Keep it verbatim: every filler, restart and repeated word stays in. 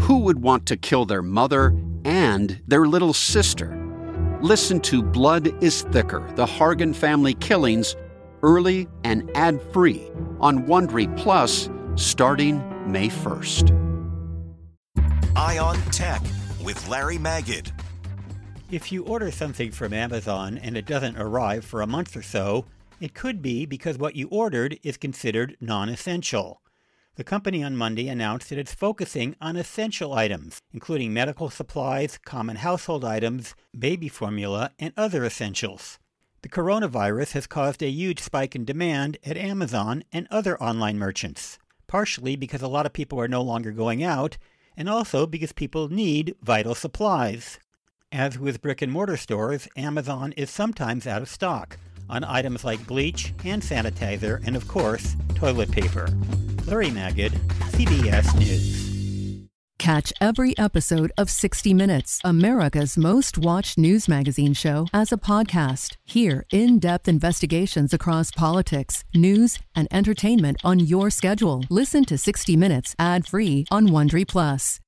Who would want to kill their mother and their little sister? Listen to Blood is Thicker, the Hargan family killings, early and ad-free on Wondery Plus starting May first. Eye on Tech with Larry Magid. If you order something from Amazon and it doesn't arrive for a month or so, it could be because what you ordered is considered non-essential. The company on Monday announced that it's focusing on essential items, including medical supplies, common household items, baby formula, and other essentials. The coronavirus has caused a huge spike in demand at Amazon and other online merchants, partially because a lot of people are no longer going out, and also because people need vital supplies. As with brick-and-mortar stores, Amazon is sometimes out of stock on items like bleach, hand sanitizer, and of course, toilet paper. Larry Magid, C B S News. Catch every episode of sixty minutes, America's most watched news magazine show, as a podcast. Hear in-depth investigations across politics, news, and entertainment on your schedule. Listen to sixty minutes ad-free on Wondery Plus.